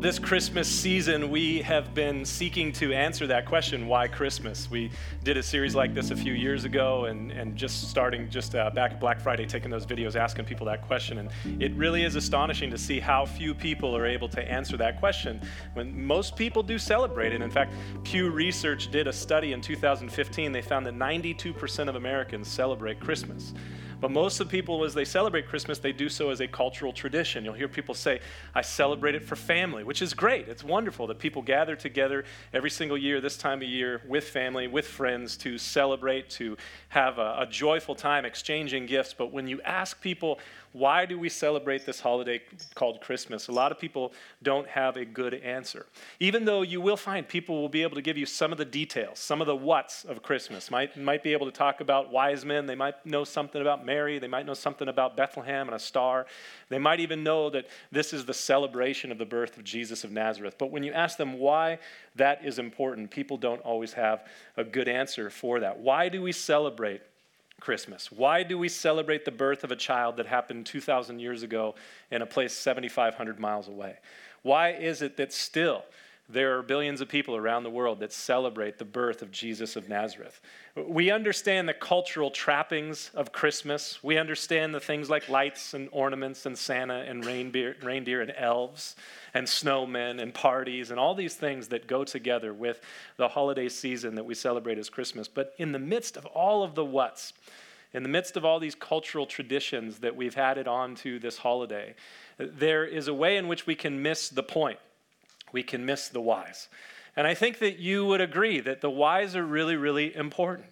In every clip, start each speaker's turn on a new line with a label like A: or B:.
A: this Christmas season, we have been seeking to answer that question, why Christmas? We did a series like this a few years ago and just back at Black Friday, taking those videos, asking people that question. And it really is astonishing to see how few people are able to answer that question when most people do celebrate it. In fact, Pew Research did a study in 2015. They found that 92% of Americans celebrate Christmas. But most of the people, as they celebrate Christmas, they do so as a cultural tradition. You'll hear people say, I celebrate it for family, which is great. It's wonderful that people gather together every single year, this time of year, with family, with friends, to celebrate, to have a joyful time exchanging gifts. But when you ask people, why do we celebrate this holiday called Christmas? A lot of people don't have a good answer. Even though you will find people will be able to give you some of the details, some of the whats of Christmas. Might be able to talk about wise men. They might know something about Mary. They might know something about Bethlehem and a star. They might even know that this is the celebration of the birth of Jesus of Nazareth. But when you ask them why that is important, people don't always have a good answer for that. Why do we celebrate Christmas? Why do we celebrate the birth of a child that happened 2,000 years ago in a place 7,500 miles away? Why is it that still there are billions of people around the world that celebrate the birth of Jesus of Nazareth? We understand the cultural trappings of Christmas. We understand the things like lights and ornaments and Santa and reindeer and elves and snowmen and parties and all these things that go together with the holiday season that we celebrate as Christmas. But in the midst of all of the whats, in the midst of all these cultural traditions that we've added on to this holiday, there is a way in which we can miss the point. We can miss the whys. And I think that you would agree that the whys are really, really important.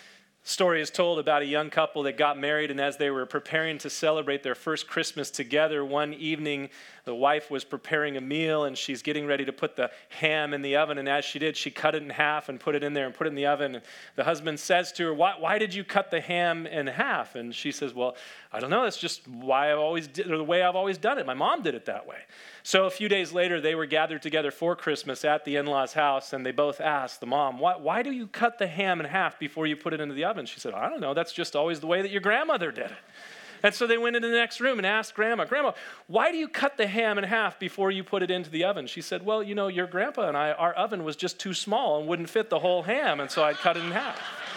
A: Story is told about a young couple that got married, and as they were preparing to celebrate their first Christmas together, one evening the wife was preparing a meal and she's getting ready to put the ham in the oven, and as she did, she cut it in half and put it in there and put it in the oven. And the husband says to her, why did you cut the ham in half? And she says, well, I don't know, that's just the way I've always done it. My mom did it that way. So a few days later, they were gathered together for Christmas at the in-laws' house, and they both asked the mom, why do you cut the ham in half before you put it into the oven? She said, I don't know, that's just always the way that your grandmother did it. And so they went into the next room and asked Grandma, why do you cut the ham in half before you put it into the oven? She said, well, you know, your grandpa and our oven was just too small and wouldn't fit the whole ham, and so I'd cut it in half.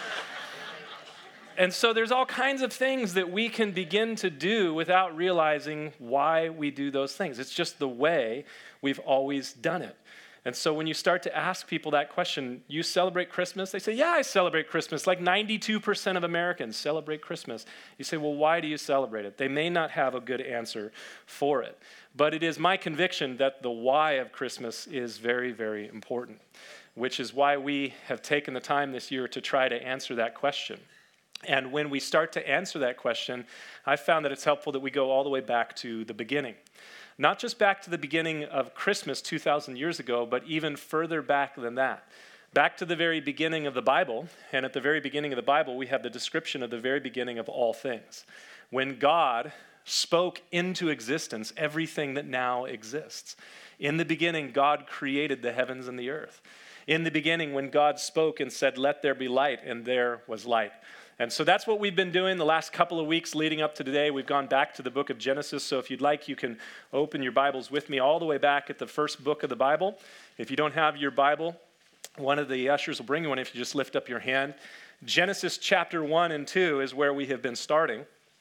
A: And so there's all kinds of things that we can begin to do without realizing why we do those things. It's just the way we've always done it. And so when you start to ask people that question, you celebrate Christmas? They say, yeah, I celebrate Christmas. Like 92% of Americans celebrate Christmas. You say, well, why do you celebrate it? They may not have a good answer for it. But it is my conviction that the why of Christmas is very, very important, which is why we have taken the time this year to try to answer that question. And when we start to answer that question, I found that it's helpful that we go all the way back to the beginning. Not just back to the beginning of Christmas 2,000 years ago, but even further back than that. Back to the very beginning of the Bible, and at the very beginning of the Bible, we have the description of the very beginning of all things. When God spoke into existence everything that now exists. In the beginning, God created the heavens and the earth. In the beginning, when God spoke and said, let there be light, and there was light. And so that's what we've been doing the last couple of weeks leading up to today. We've gone back to the book of Genesis. So if you'd like, you can open your Bibles with me all the way back at the first book of the Bible. If you don't have your Bible, one of the ushers will bring you one if you just lift up your hand. Genesis chapter 1 and 2 is where we have been starting.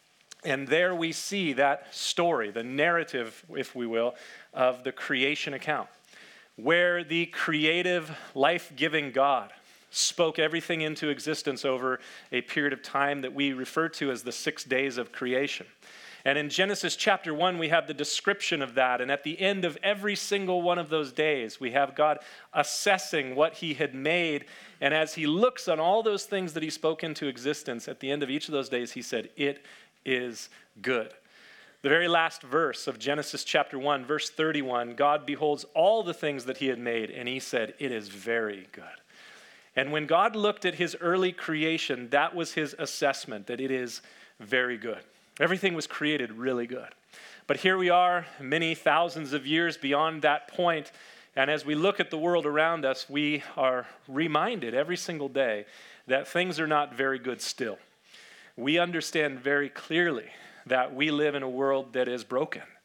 A: And there we see that story, the narrative, if we will, of the creation account, where the creative, life-giving God spoke everything into existence over a period of time that we refer to as the 6 days of creation. And in Genesis chapter 1, we have the description of that. And at the end of every single one of those days, we have God assessing what he had made. And as he looks on all those things that he spoke into existence, at the end of each of those days, he said, it is good. The very last verse of Genesis chapter 1, verse 31, God beholds all the things that he had made, and he said, it is very good. And when God looked at his early creation, that was his assessment, that it is very good. Everything was created really good. But here we are, many thousands of years beyond that point, and as we look at the world around us, we are reminded every single day that things are not very good still. We understand very clearly that we live in a world that is broken.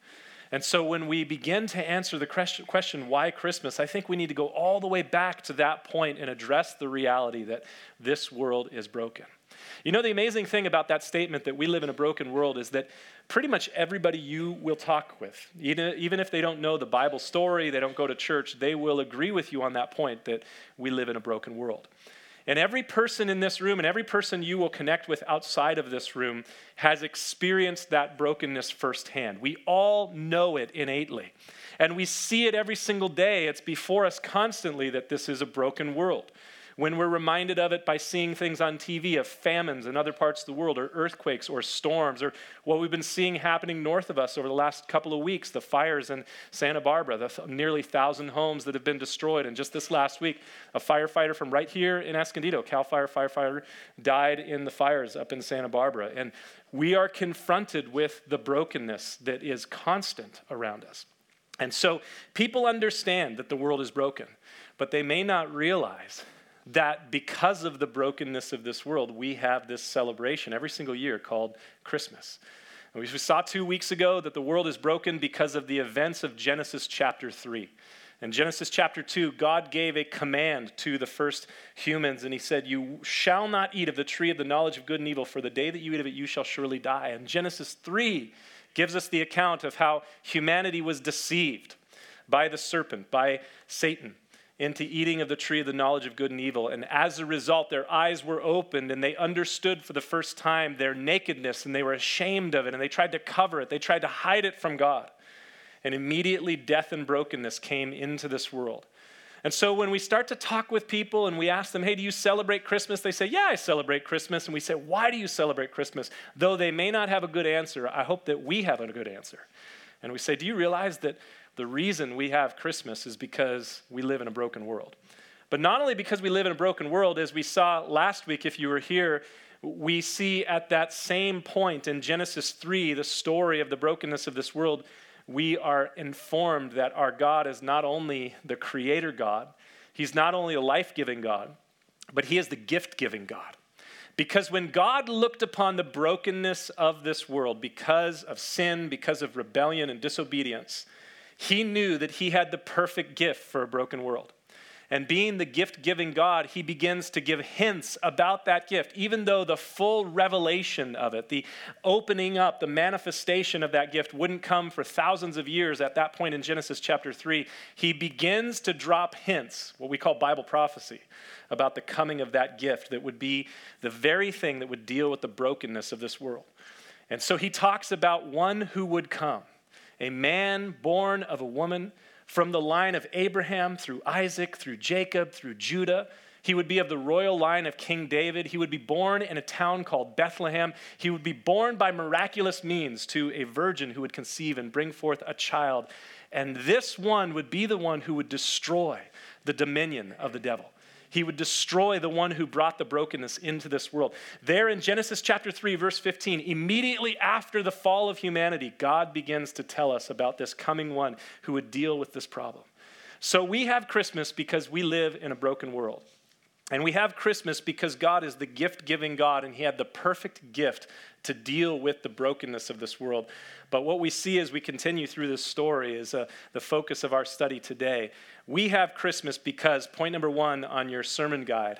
A: And so when we begin to answer the question, why Christmas, I think we need to go all the way back to that point and address the reality that this world is broken. You know, the amazing thing about that statement that we live in a broken world is that pretty much everybody you will talk with, even if they don't know the Bible story, they don't go to church, they will agree with you on that point that we live in a broken world. And every person in this room and every person you will connect with outside of this room has experienced that brokenness firsthand. We all know it innately. And we see it every single day. It's before us constantly that this is a broken world. When we're reminded of it by seeing things on TV of famines in other parts of the world, or earthquakes, or storms, or what we've been seeing happening north of us over the last couple of weeks, the fires in Santa Barbara, the nearly 1,000 homes that have been destroyed. And just this last week, a firefighter from right here in Escondido, CAL FIRE firefighter, died in the fires up in Santa Barbara. And we are confronted with the brokenness that is constant around us. And so people understand that the world is broken, but they may not realize that because of the brokenness of this world, we have this celebration every single year called Christmas. And we saw 2 weeks ago that the world is broken because of the events of Genesis chapter 3. In Genesis chapter 2, God gave a command to the first humans, and he said, "You shall not eat of the tree of the knowledge of good and evil, for the day that you eat of it, you shall surely die." And Genesis 3 gives us the account of how humanity was deceived by the serpent, by Satan, into eating of the tree of the knowledge of good and evil. And as a result, their eyes were opened and they understood for the first time their nakedness, and they were ashamed of it, and they tried to cover it. They tried to hide it from God. And immediately death and brokenness came into this world. And so when we start to talk with people and we ask them, "Hey, do you celebrate Christmas?" They say, "Yeah, I celebrate Christmas." And we say, "Why do you celebrate Christmas?" Though they may not have a good answer, I hope that we have a good answer. And we say, "Do you realize that the reason we have Christmas is because we live in a broken world?" But not only because we live in a broken world, as we saw last week, if you were here, we see at that same point in Genesis 3, the story of the brokenness of this world, we are informed that our God is not only the creator God, he's not only a life-giving God, but he is the gift-giving God. Because when God looked upon the brokenness of this world because of sin, because of rebellion and disobedience, he knew that he had the perfect gift for a broken world. And being the gift-giving God, he begins to give hints about that gift. Even though the full revelation of it, the opening up, the manifestation of that gift wouldn't come for thousands of years at that point in Genesis chapter 3, he begins to drop hints, what we call Bible prophecy, about the coming of that gift that would be the very thing that would deal with the brokenness of this world. And so he talks about one who would come, a man born of a woman, from the line of Abraham, through Isaac, through Jacob, through Judah. He would be of the royal line of King David. He would be born in a town called Bethlehem. He would be born by miraculous means to a virgin who would conceive and bring forth a child. And this one would be the one who would destroy the dominion of the devil. He would destroy the one who brought the brokenness into this world. There in Genesis chapter 3, verse 15, immediately after the fall of humanity, God begins to tell us about this coming one who would deal with this problem. So we have Christmas because we live in a broken world. And we have Christmas because God is the gift-giving God, and he had the perfect gift to deal with the brokenness of this world. But what we see as we continue through this story is the focus of our study today. We have Christmas because, point number 1 on your sermon guide,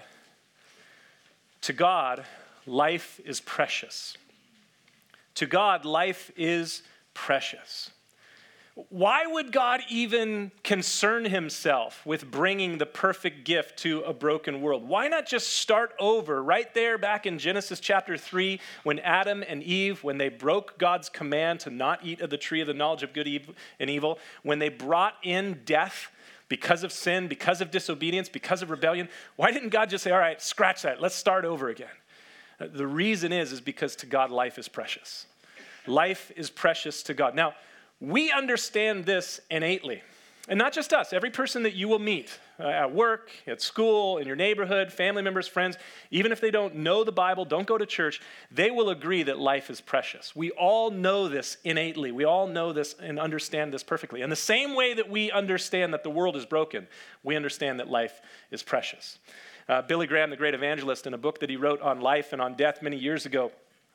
A: to God, life is precious. To God, life is precious. Why would God even concern himself with bringing the perfect gift to a broken world? Why not just start over right there back in Genesis chapter 3 when Adam and Eve, when they broke God's command to not eat of the tree of the knowledge of good and evil, when they brought in death because of sin, because of disobedience, because of rebellion? Why didn't God just say, all right, scratch that, let's start over again? The reason is because to God, life is precious. Life is precious to God. Now, we understand this innately. And not just us, every person that you will meet at work, at school, in your neighborhood, family members, friends, even if they don't know the Bible, don't go to church, they will agree that life is precious. We all know this innately. We all know this and understand this perfectly. In the same way that we understand that the world is broken, we understand that life is precious. Billy Graham, the great evangelist, in a book that he wrote on life and on death many years ago,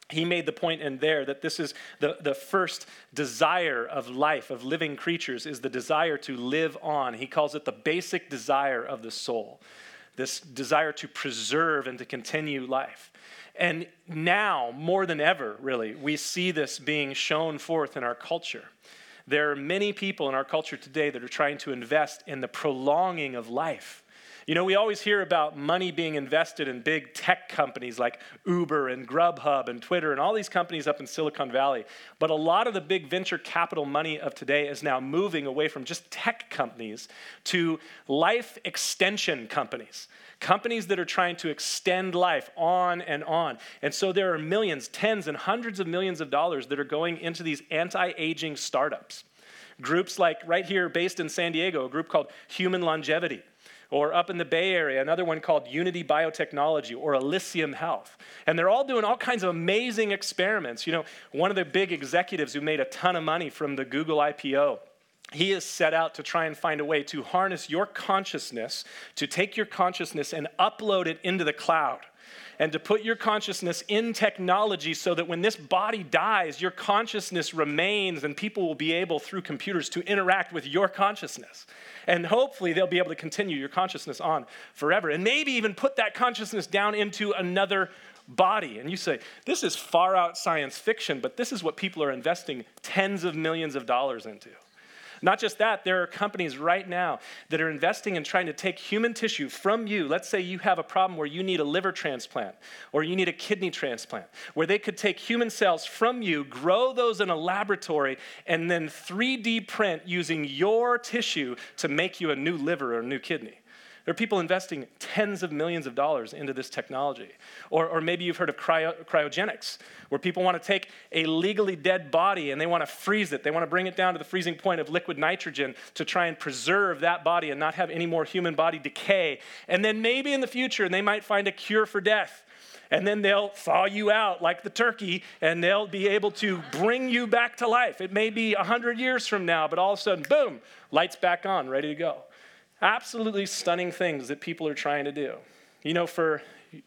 A: he made the point in there that this is the first desire of life, of living creatures, is the desire to live on. He calls it the basic desire of the soul, this desire to preserve and to continue life. And now, more than ever, really, we see this being shown forth in our culture. There are many people in our culture today that are trying to invest in the prolonging of life. You know, we always hear about money being invested in big tech companies like Uber and Grubhub and Twitter and all these companies up in Silicon Valley. But a lot of the big venture capital money of today is now moving away from just tech companies to life extension companies. Companies that are trying to extend life on and on. And so there are millions, tens and hundreds of millions of dollars that are going into these anti-aging startups. Groups like right here based in San Diego, a group called Human Longevity. Or up in the Bay Area, another one called Unity Biotechnology or Elysium Health. And they're all doing all kinds of amazing experiments. You know, one of the big executives who made a ton of money from the Google IPO, he has set out to try and find a way to harness your consciousness, to take your consciousness and upload it into the cloud. And to put your consciousness in technology so that when this body dies, your consciousness remains and people will be able, through computers, to interact with your consciousness. And hopefully they'll be able to continue your consciousness on forever. And maybe even put that consciousness down into another body. And you say, this is far out science fiction, but this is what people are investing tens of millions of dollars into. Not just that, there are companies right now that are investing in trying to take human tissue from you. Let's say you have a problem where you need a liver transplant or you need a kidney transplant, where they could take human cells from you, grow those in a laboratory, and then 3D print using your tissue to make you a new liver or a new kidney. There are people investing tens of millions of dollars into this technology. Or maybe you've heard of cryogenics, where people want to take a legally dead body and they want to freeze it. They want to bring it down to the freezing point of liquid nitrogen to try and preserve that body and not have any more human body decay. And then maybe in the future, they might find a cure for death. And then they'll thaw you out like the turkey, and they'll be able to bring you back to life. It may be 100 years from now, but all of a sudden, boom, lights back on, ready to go. Absolutely stunning things that people are trying to do. You know, for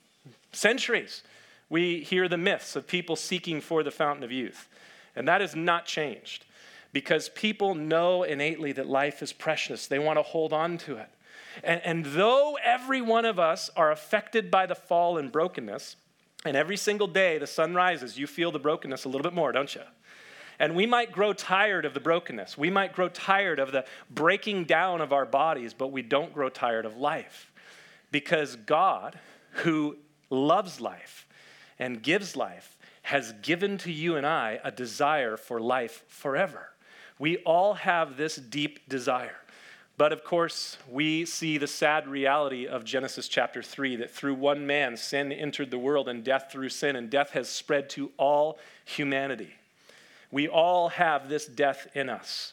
A: centuries, we hear the myths of people seeking for the fountain of youth. And that has not changed because people know innately that life is precious. They want to hold on to it. And though every one of us are affected by the fall and brokenness, and every single day the sun rises, you feel the brokenness a little bit more, don't you? And we might grow tired of the brokenness. We might grow tired of the breaking down of our bodies, but we don't grow tired of life. Because God, who loves life and gives life, has given to you and I a desire for life forever. We all have this deep desire. But of course, we see the sad reality of Genesis chapter 3, that through one man, sin entered the world, and death through sin, and death has spread to all humanity. We all have this death in us,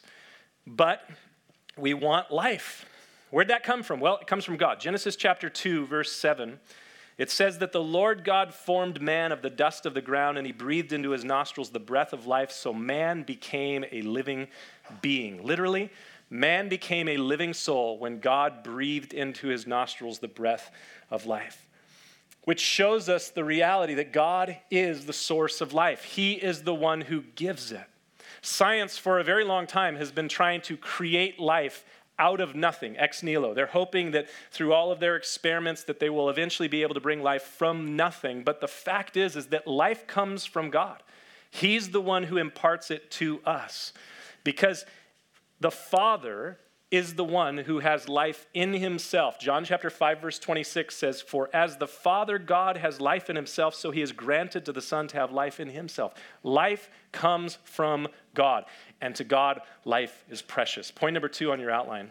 A: but we want life. Where'd that come from? Well, it comes from God. Genesis chapter 2, verse 7, it says that the Lord God formed man of the dust of the ground, and he breathed into his nostrils the breath of life, so man became a living being. Literally, man became a living soul when God breathed into his nostrils the breath of life. Which shows us the reality that God is the source of life. He is the one who gives it. Science for a very long time has been trying to create life out of nothing, ex nihilo. They're hoping that through all of their experiments that they will eventually be able to bring life from nothing. But the fact is that life comes from God. He's the one who imparts it to us. Because the Father is the one who has life in himself. John chapter 5, verse 26 says, "For as the Father God has life in himself, so he has granted to the Son to have life in himself." Life comes from God, and to God, life is precious. Point number 2 on your outline.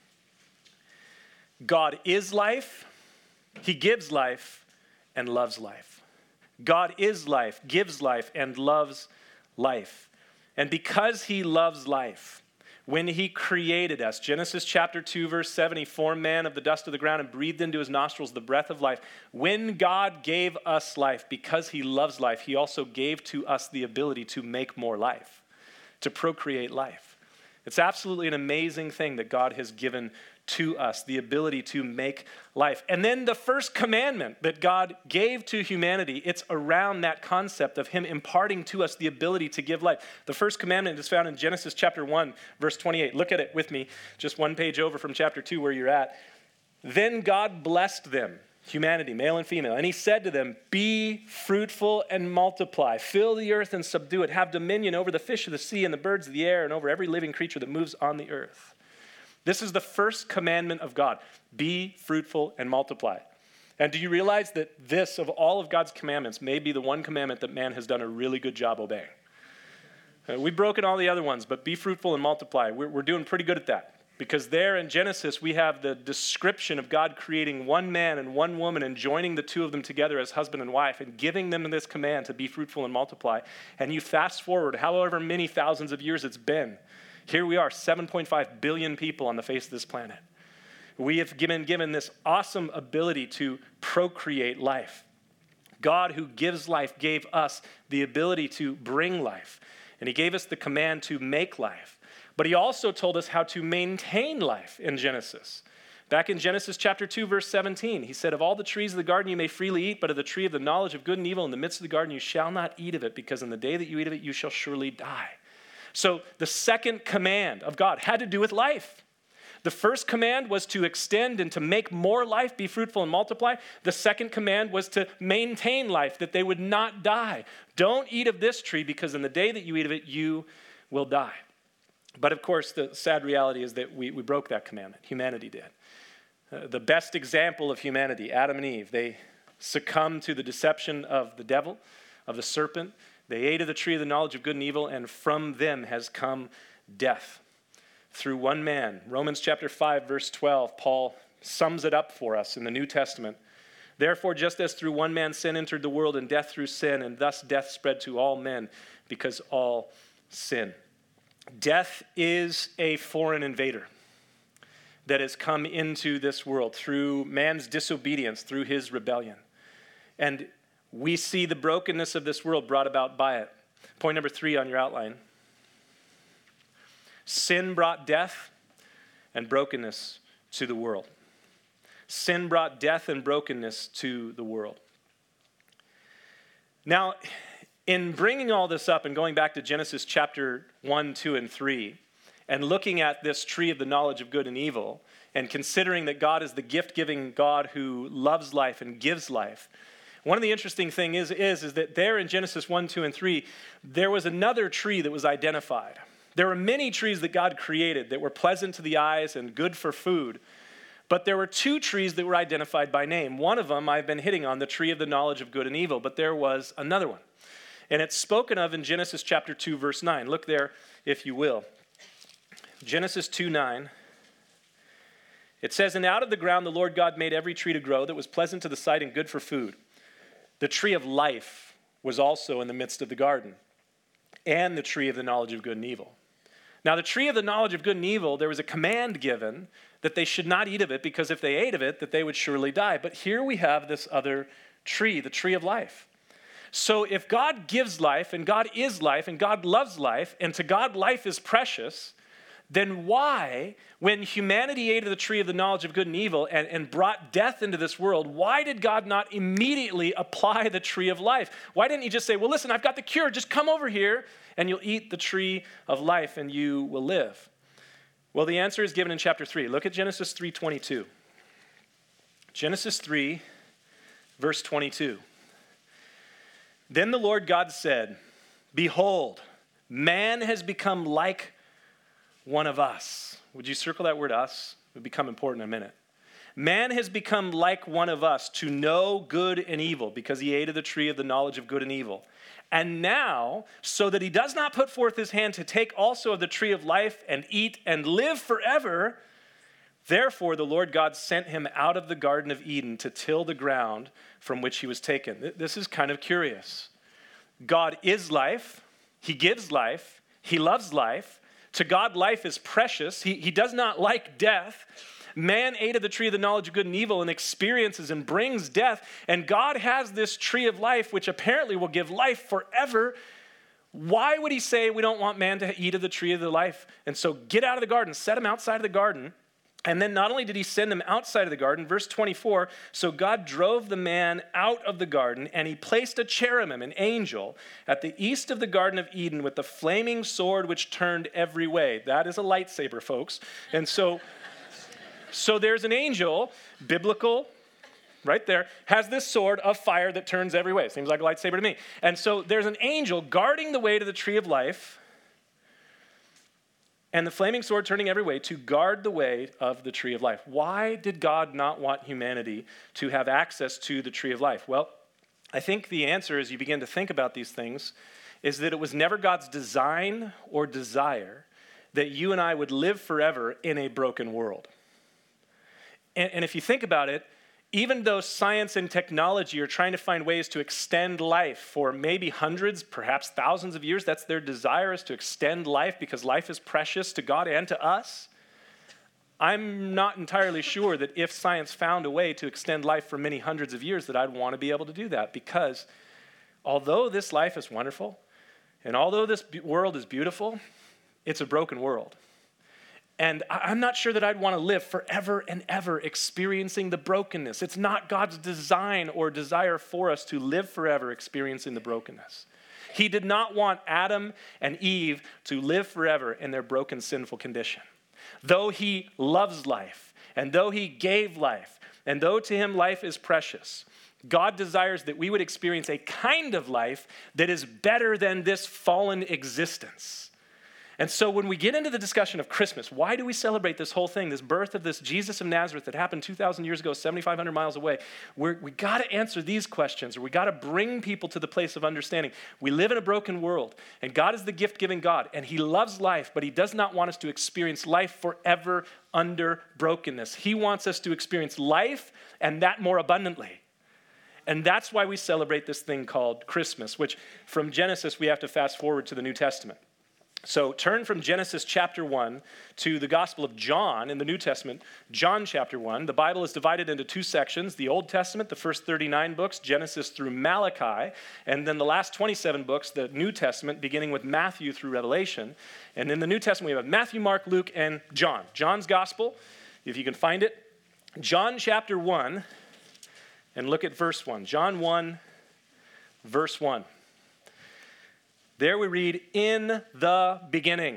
A: God is life, he gives life, and loves life. God is life, gives life, and loves life. And because he loves life, when he created us, Genesis chapter 2, verse 7, he formed man of the dust of the ground and breathed into his nostrils the breath of life. When God gave us life, because he loves life, he also gave to us the ability to make more life, to procreate life. It's absolutely an amazing thing that God has given to us, the ability to make life. And then the first commandment that God gave to humanity, it's around that concept of him imparting to us the ability to give life. The first commandment is found in Genesis chapter 1, verse 28. Look at it with me, just one page over from chapter 2 where you're at. Then God blessed them, humanity, male and female, and he said to them, be fruitful and multiply, fill the earth and subdue it, have dominion over the fish of the sea and the birds of the air and over every living creature that moves on the earth. This is the first commandment of God. Be fruitful and multiply. And do you realize that this, of all of God's commandments, may be the one commandment that man has done a really good job obeying? We've broken all the other ones, but be fruitful and multiply. We're doing pretty good at that. Because there in Genesis, we have the description of God creating one man and one woman and joining the two of them together as husband and wife and giving them this command to be fruitful and multiply. And you fast forward however many thousands of years it's been. Here we are, 7.5 billion people on the face of this planet. We have been given this awesome ability to procreate life. God, who gives life, gave us the ability to bring life. And he gave us the command to make life. But he also told us how to maintain life in Genesis. Back in Genesis chapter 2, verse 17, he said, of all the trees of the garden you may freely eat, but of the tree of the knowledge of good and evil in the midst of the garden you shall not eat of it, because in the day that you eat of it you shall surely die. So the second command of God had to do with life. The first command was to extend and to make more life, be fruitful and multiply. The second command was to maintain life, that they would not die. Don't eat of this tree, because in the day that you eat of it, you will die. But of course, the sad reality is that we broke that commandment. Humanity did. The best example of humanity, Adam and Eve, they succumbed to the deception of the devil, of the serpent. They ate of the tree of the knowledge of good and evil, and from them has come death. Through one man. Romans chapter 5, verse 12, Paul sums it up for us in the New Testament. Therefore, just as through one man sin entered the world, and death through sin, and thus death spread to all men, because all sin. Death is a foreign invader that has come into this world through man's disobedience, through his rebellion. And we see the brokenness of this world brought about by it. Point number 3 on your outline. Sin brought death and brokenness to the world. Sin brought death and brokenness to the world. Now, in bringing all this up and going back to Genesis chapter 1, 2, and 3, and looking at this tree of the knowledge of good and evil, and considering that God is the gift-giving God who loves life and gives life, one of the interesting things is that there in Genesis 1, 2, and 3, there was another tree that was identified. There were many trees that God created that were pleasant to the eyes and good for food, but there were 2 trees that were identified by name. One of them I've been hitting on, the tree of the knowledge of good and evil, but there was another one. And it's spoken of in Genesis chapter 2, verse 9. Look there, if you will. Genesis 2:9. It says, and out of the ground the Lord God made every tree to grow that was pleasant to the sight and good for food. The tree of life was also in the midst of the garden, and the tree of the knowledge of good and evil. Now, the tree of the knowledge of good and evil, there was a command given that they should not eat of it, because if they ate of it, that they would surely die. But here we have this other tree, the tree of life. So if God gives life, and God is life, and God loves life, and to God life is precious, then why, when humanity ate of the tree of the knowledge of good and evil and brought death into this world, why did God not immediately apply the tree of life? Why didn't he just say, well, listen, I've got the cure, just come over here and you'll eat the tree of life and you will live? Well, the answer is given in chapter 3. Look at Genesis 3:22. Genesis 3, verse 22. Then the Lord God said, behold, man has become like one of us. Would you circle that word us? It will become important in a minute. Man has become like one of us to know good and evil, because he ate of the tree of the knowledge of good and evil. And now, so that he does not put forth his hand to take also of the tree of life and eat and live forever, therefore the Lord God sent him out of the Garden of Eden to till the ground from which he was taken. This is kind of curious. God is life. He gives life. He loves life. To God, life is precious. He does not like death. Man ate of the tree of the knowledge of good and evil and experiences and brings death. And God has this tree of life, which apparently will give life forever. Why would he say we don't want man to eat of the tree of the life? And so get out of the garden, set him outside of the garden, And then not only did he send him outside of the garden, verse 24, so God drove the man out of the garden, and he placed a cherubim, an angel, at the east of the Garden of Eden with the flaming sword which turned every way. That is a lightsaber, folks. And so there's an angel, biblical, right there, has this sword of fire that turns every way. Seems like a lightsaber to me. And so there's an angel guarding the way to the tree of life, and the flaming sword turning every way to guard the way of the tree of life. Why did God not want humanity to have access to the tree of life? Well, I think the answer, as you begin to think about these things, is that it was never God's design or desire that you and I would live forever in a broken world. And if you think about it, even though science and technology are trying to find ways to extend life for maybe hundreds, perhaps thousands of years, that's their desire, is to extend life because life is precious to God and to us. I'm not entirely sure that if science found a way to extend life for many hundreds of years that I'd want to be able to do that, because although this life is wonderful and although this world is beautiful, it's a broken world. And I'm not sure that I'd want to live forever and ever experiencing the brokenness. It's not God's design or desire for us to live forever experiencing the brokenness. He did not want Adam and Eve to live forever in their broken, sinful condition. Though he loves life, and though he gave life, and though to him life is precious, God desires that we would experience a kind of life that is better than this fallen existence. And so when we get into the discussion of Christmas, why do we celebrate this whole thing, this birth of this Jesus of Nazareth that happened 2,000 years ago, 7,500 miles away? We got to answer these questions, or we got to bring people to the place of understanding. We live in a broken world, and God is the gift-giving God, and he loves life, but he does not want us to experience life forever under brokenness. He wants us to experience life, and that more abundantly. And that's why we celebrate this thing called Christmas, which from Genesis, we have to fast forward to the New Testament. So turn from Genesis chapter 1 to the Gospel of John in the New Testament, John chapter 1. The Bible is divided into two sections, the Old Testament, the first 39 books, Genesis through Malachi, and then the last 27 books, the New Testament, beginning with Matthew through Revelation. And in the New Testament, we have Matthew, Mark, Luke, and John. John's Gospel, if you can find it, John chapter 1, and look at verse 1. John 1, verse 1. There we read, in the beginning.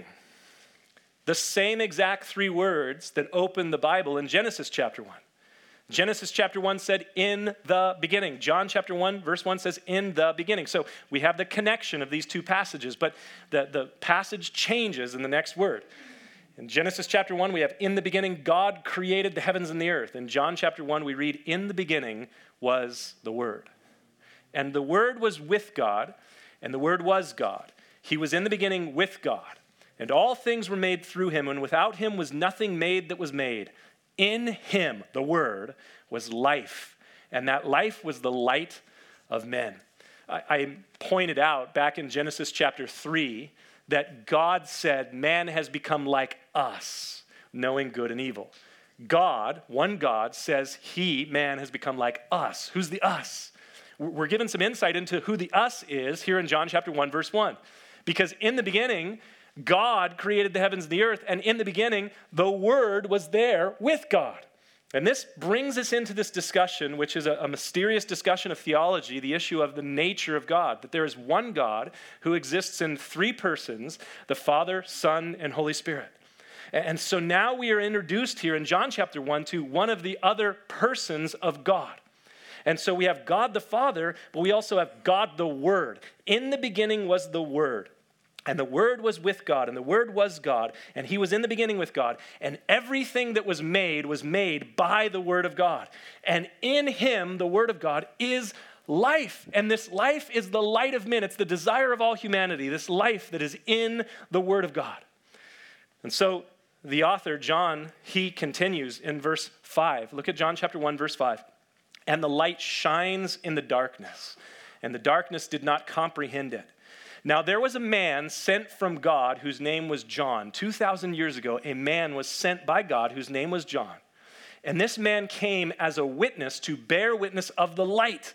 A: The same exact three words that open the Bible in Genesis chapter 1. Genesis chapter 1 said, in the beginning. John chapter 1, verse 1 says, in the beginning. So we have the connection of these two passages, but the passage changes in the next word. In Genesis chapter 1, we have, in the beginning, God created the heavens and the earth. In John chapter 1, we read, in the beginning was the Word. And the Word was with God, and the Word was God. He was in the beginning with God. And all things were made through him, and without him was nothing made that was made. In him, the Word, was life, and that life was the light of men. I pointed out back in Genesis chapter 3 that God said man has become like us, knowing good and evil. God, one God, says man has become like us. Who's the us? We're given some insight into who the us is here in John chapter 1, verse 1. Because in the beginning, God created the heavens and the earth, and in the beginning, the Word was there with God. And this brings us into this discussion, which is a mysterious discussion of theology, the issue of the nature of God, that there is one God who exists in three persons, the Father, Son, and Holy Spirit. And so now we are introduced here in John chapter 1 to one of the other persons of God. And so we have God the Father, but we also have God the Word. In the beginning was the Word, and the Word was with God, and the Word was God, and he was in the beginning with God, and everything that was made by the Word of God. And in him, the Word of God, is life, and this life is the light of men. It's the desire of all humanity, this life that is in the Word of God. And so the author, John, he continues in verse 5. Look at John chapter 1, verse 5. And the light shines in the darkness, and the darkness did not comprehend it. Now there was a man sent from God whose name was John. 2,000 years ago, a man was sent by God whose name was John. And this man came as a witness to bear witness of the light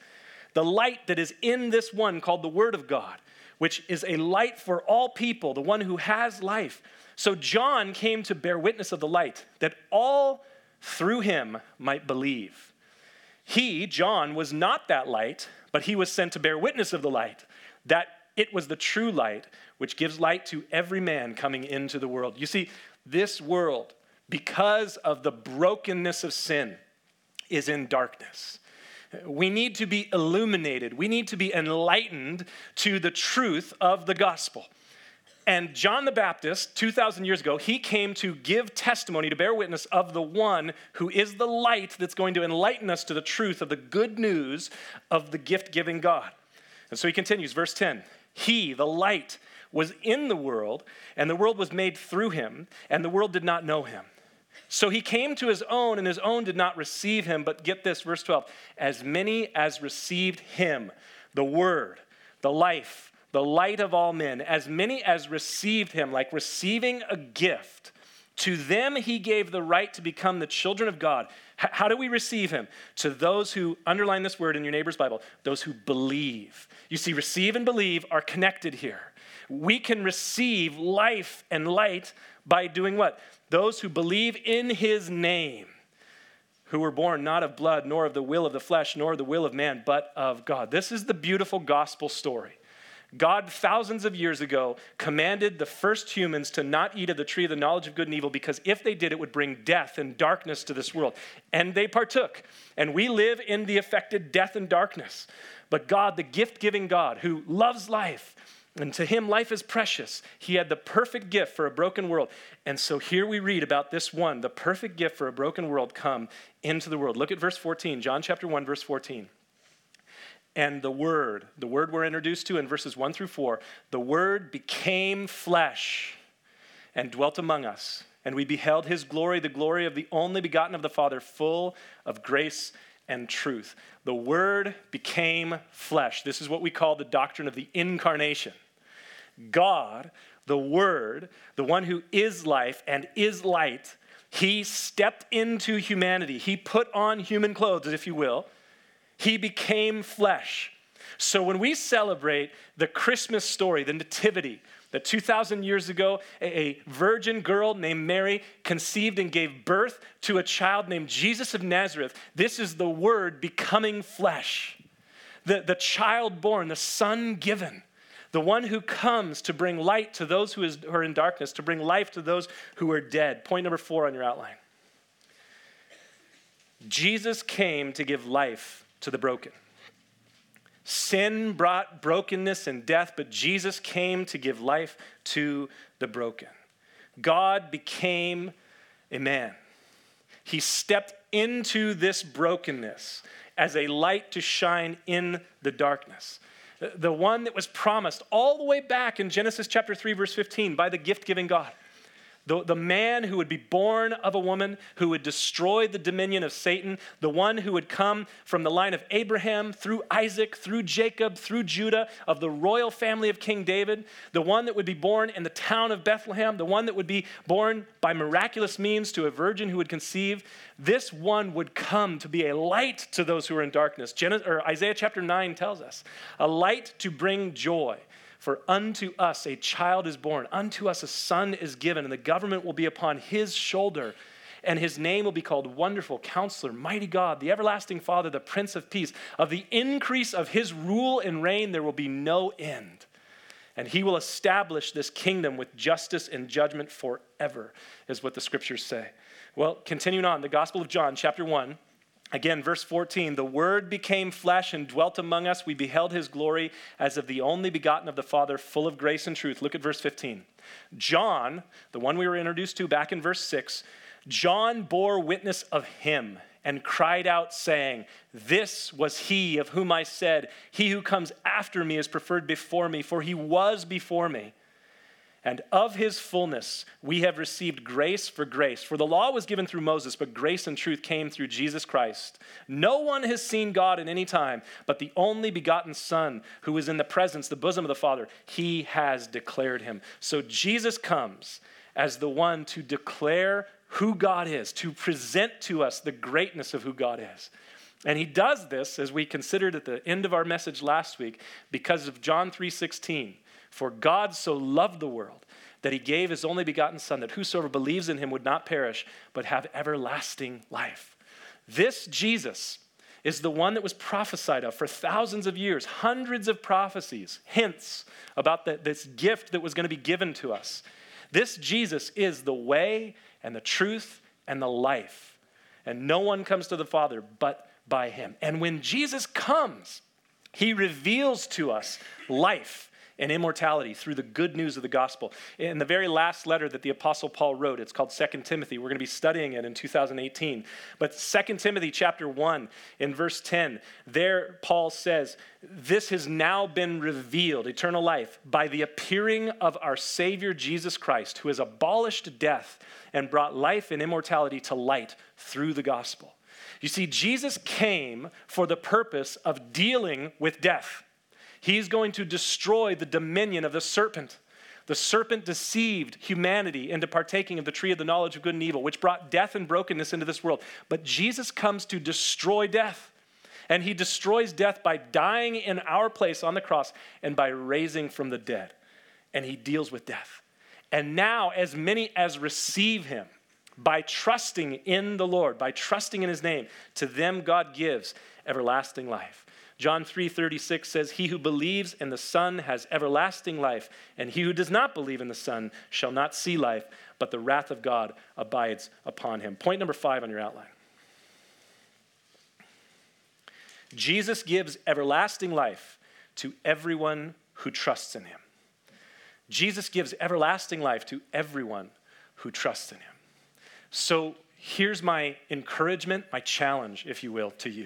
A: that is in this one called the Word of God, which is a light for all people, the one who has life. So John came to bear witness of the light, that all through him might believe. He, John, was not that light, but he was sent to bear witness of the light, that it was the true light, which gives light to every man coming into the world. You see, this world, because of the brokenness of sin, is in darkness. We need to be illuminated. We need to be enlightened to the truth of the gospel. And John the Baptist, 2,000 years ago, he came to give testimony, to bear witness of the one who is the light that's going to enlighten us to the truth of the good news of the gift-giving God. And so he continues, verse 10. He, the light, was in the world, and the world was made through him, and the world did not know him. So he came to his own, and his own did not receive him. But get this, verse 12. As many as received him, the word, the life, the light of all men, as many as received him, like receiving a gift, to them he gave the right to become the children of God. How do we receive him? To those who, underline this word in your neighbor's Bible, those who believe. You see, receive and believe are connected here. We can receive life and light by doing what? Those who believe in his name, who were born not of blood, nor of the will of the flesh, nor the will of man, but of God. This is the beautiful gospel story. God, thousands of years ago, commanded the first humans to not eat of the tree of the knowledge of good and evil, because if they did, it would bring death and darkness to this world. And they partook. And we live in the affected death and darkness. But God, the gift-giving God, who loves life, and to him life is precious, he had the perfect gift for a broken world. And so here we read about this one, the perfect gift for a broken world, come into the world. Look at verse 14, John chapter 1, verse 14. And the word we're introduced to in verses 1 through 4, the word became flesh and dwelt among us. And we beheld his glory, the glory of the only begotten of the Father, full of grace and truth. The word became flesh. This is what we call the doctrine of the incarnation. God, the word, the one who is life and is light, he stepped into humanity. He put on human clothes, if you will. He became flesh. So when we celebrate the Christmas story, the nativity, that 2,000 years ago, a virgin girl named Mary conceived and gave birth to a child named Jesus of Nazareth. This is the word becoming flesh. The child born, the son given, the one who comes to bring light to those who are in darkness, to bring life to those who are dead. Point number 4 on your outline. Jesus came to give life to the broken. Sin brought brokenness and death, but Jesus came to give life to the broken. God became a man. He stepped into this brokenness as a light to shine in the darkness. The one that was promised all the way back in Genesis chapter 3, verse 15, by the gift-giving God. The man who would be born of a woman, who would destroy the dominion of Satan, the one who would come from the line of Abraham, through Isaac, through Jacob, through Judah, of the royal family of King David, the one that would be born in the town of Bethlehem, the one that would be born by miraculous means to a virgin who would conceive. This one would come to be a light to those who are in darkness. Isaiah chapter 9 tells us, a light to bring joy. For unto us a child is born, unto us a son is given, and the government will be upon his shoulder, and his name will be called Wonderful Counselor, Mighty God, the Everlasting Father, the Prince of Peace. Of the increase of his rule and reign there will be no end, and he will establish this kingdom with justice and judgment forever, is what the scriptures say. Well, continuing on, the Gospel of John, chapter 1, again, verse 14, the word became flesh and dwelt among us. We beheld his glory as of the only begotten of the Father, full of grace and truth. Look at verse 15. John, the one we were introduced to back in verse 6, John bore witness of him and cried out, saying, this was he of whom I said, he who comes after me is preferred before me, for he was before me. And of his fullness we have received grace for grace. For the law was given through Moses, but grace and truth came through Jesus Christ. No one has seen God at any time, but the only begotten Son, who is in the presence, the bosom of the Father, he has declared him. So Jesus comes as the one to declare who God is, to present to us the greatness of who God is. And he does this, as we considered at the end of our message last week, because of John 3:16. For God so loved the world that he gave his only begotten Son, that whosoever believes in him would not perish, but have everlasting life. This Jesus is the one that was prophesied of for thousands of years, hundreds of prophecies, hints about this gift that was going to be given to us. This Jesus is the way and the truth and the life. And no one comes to the Father but by him. And when Jesus comes, he reveals to us life and immortality through the good news of the gospel. In the very last letter that the Apostle Paul wrote, it's called 2 Timothy. We're going to be studying it in 2018. But 2 Timothy chapter 1 in verse 10, there Paul says, this has now been revealed, eternal life, by the appearing of our Savior Jesus Christ, who has abolished death and brought life and immortality to light through the gospel. You see, Jesus came for the purpose of dealing with death. He's going to destroy the dominion of the serpent. The serpent deceived humanity into partaking of the tree of the knowledge of good and evil, which brought death and brokenness into this world. But Jesus comes to destroy death. And he destroys death by dying in our place on the cross and by raising from the dead. And he deals with death. And now, as many as receive him, by trusting in the Lord, by trusting in his name, to them God gives everlasting life. John 3:36 says, he who believes in the Son has everlasting life, and he who does not believe in the Son shall not see life, but the wrath of God abides upon him. Point number 5 on your outline. Jesus gives everlasting life to everyone who trusts in him. Jesus gives everlasting life to everyone who trusts in him. So here's my encouragement, my challenge, if you will, to you.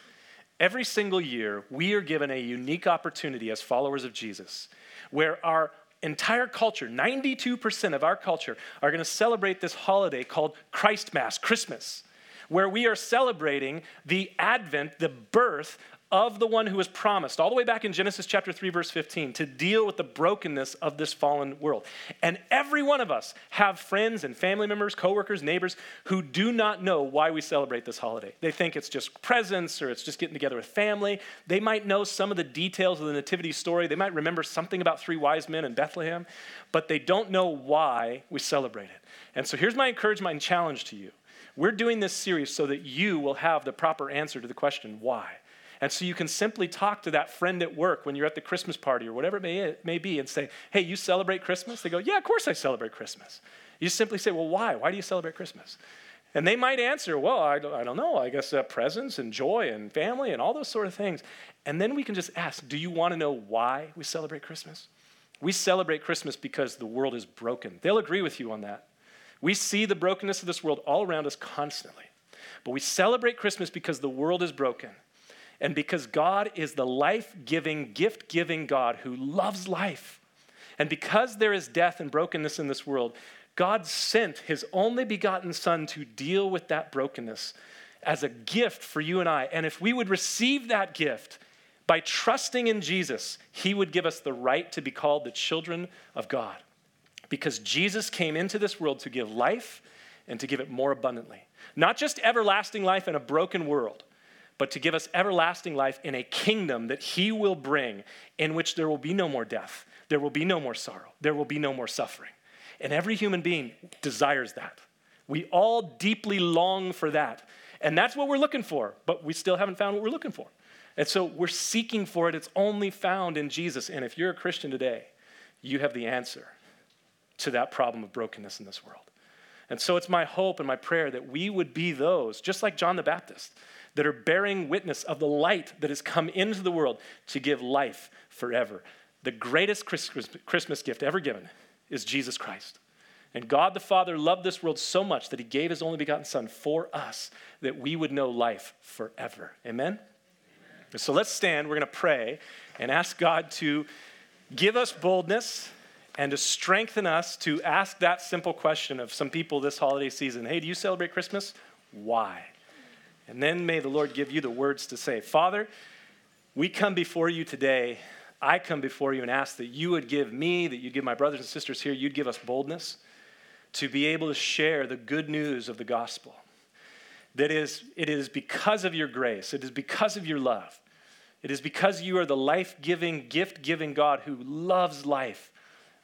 A: Every single year, we are given a unique opportunity as followers of Jesus, where our entire culture, 92% of our culture, are going to celebrate this holiday called Christ Mass, Christmas, where we are celebrating the advent, the birth of the one who was promised, all the way back in Genesis chapter 3, verse 15, to deal with the brokenness of this fallen world. And every one of us have friends and family members, coworkers, neighbors, who do not know why we celebrate this holiday. They think it's just presents or it's just getting together with family. They might know some of the details of the nativity story. They might remember something about 3 wise men in Bethlehem, but they don't know why we celebrate it. And so here's my encouragement and challenge to you. We're doing this series so that you will have the proper answer to the question, why? And so you can simply talk to that friend at work when you're at the Christmas party or whatever it may be and say, hey, you celebrate Christmas? They go, yeah, of course I celebrate Christmas. You simply say, well, why? Why do you celebrate Christmas? And they might answer, well, I don't know. I guess presents and joy and family and all those sort of things. And then we can just ask, do you want to know why we celebrate Christmas? We celebrate Christmas because the world is broken. They'll agree with you on that. We see the brokenness of this world all around us constantly. But we celebrate Christmas because the world is broken. And because God is the life-giving, gift-giving God who loves life. And because there is death and brokenness in this world, God sent his only begotten Son to deal with that brokenness as a gift for you and I. And if we would receive that gift by trusting in Jesus, he would give us the right to be called the children of God. Because Jesus came into this world to give life and to give it more abundantly. Not just everlasting life in a broken world, but to give us everlasting life in a kingdom that he will bring, in which there will be no more death, there will be no more sorrow, there will be no more suffering. And every human being desires that. We all deeply long for that. And that's what we're looking for, but we still haven't found what we're looking for. And so we're seeking for it. It's only found in Jesus. And if you're a Christian today, you have the answer to that problem of brokenness in this world. And so it's my hope and my prayer that we would be those, just like John the Baptist, that are bearing witness of the light that has come into the world to give life forever. The greatest Christmas gift ever given is Jesus Christ. And God the Father loved this world so much that he gave his only begotten Son for us, that we would know life forever. Amen? Amen. So let's stand. We're going to pray and ask God to give us boldness and to strengthen us to ask that simple question of some people this holiday season. Hey, do you celebrate Christmas? Why? And then may the Lord give you the words to say. Father, we come before you today. I come before you and ask that you would give me, that you'd give my brothers and sisters here, you'd give us boldness to be able to share the good news of the gospel. That is, it is because of your grace. It is because of your love. It is because you are the life-giving, gift-giving God who loves life,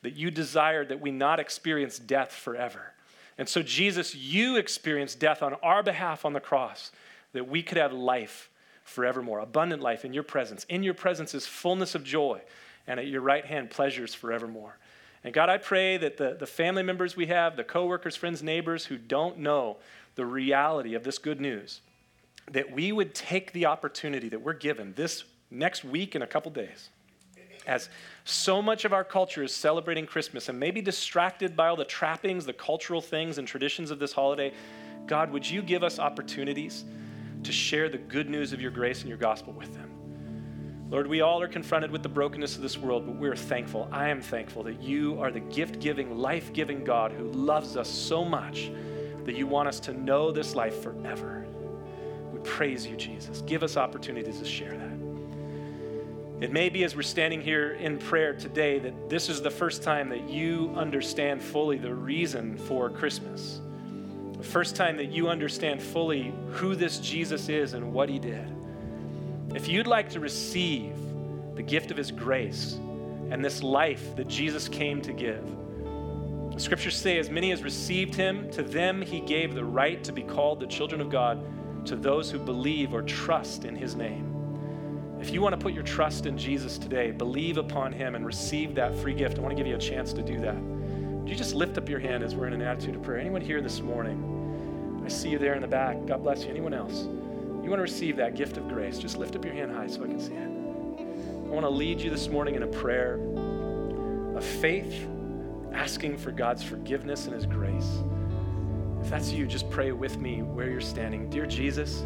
A: that you desired that we not experience death forever. And so, Jesus, you experienced death on our behalf on the cross, that we could have life forevermore, abundant life in your presence. In your presence is fullness of joy, and at your right hand, pleasures forevermore. And God, I pray that the family members we have, the coworkers, friends, neighbors who don't know the reality of this good news, that we would take the opportunity that we're given this next week and a couple days, as so much of our culture is celebrating Christmas and maybe distracted by all the trappings, the cultural things and traditions of this holiday. God, would you give us opportunities to share the good news of your grace and your gospel with them? Lord, we all are confronted with the brokenness of this world, but we're thankful. I am thankful that you are the gift-giving, life-giving God who loves us so much that you want us to know this life forever. We praise you, Jesus. Give us opportunities to share that. It may be as we're standing here in prayer today that this is the first time that you understand fully the reason for Christmas. The first time that you understand fully who this Jesus is and what he did. If you'd like to receive the gift of his grace and this life that Jesus came to give, the scriptures say, as many as received him, to them he gave the right to be called the children of God, to those who believe or trust in his name. If you want to put your trust in Jesus today, believe upon him and receive that free gift, I want to give you a chance to do that. Would you just lift up your hand as we're in an attitude of prayer? Anyone here this morning? I see you there in the back. God bless you. Anyone else? You want to receive that gift of grace? Just lift up your hand high so I can see it. I want to lead you this morning in a prayer of faith, asking for God's forgiveness and his grace. If that's you, just pray with me where you're standing. Dear Jesus,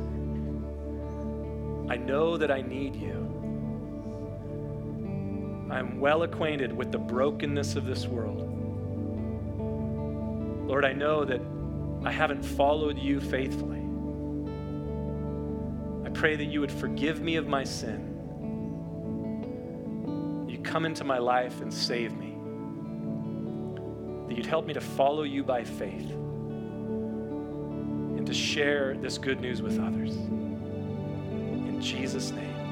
A: I know that I need you. I'm well acquainted with the brokenness of this world. Lord, I know that I haven't followed you faithfully. I pray that you would forgive me of my sin. You come into my life and save me. That you'd help me to follow you by faith and to share this good news with others. In Jesus' name.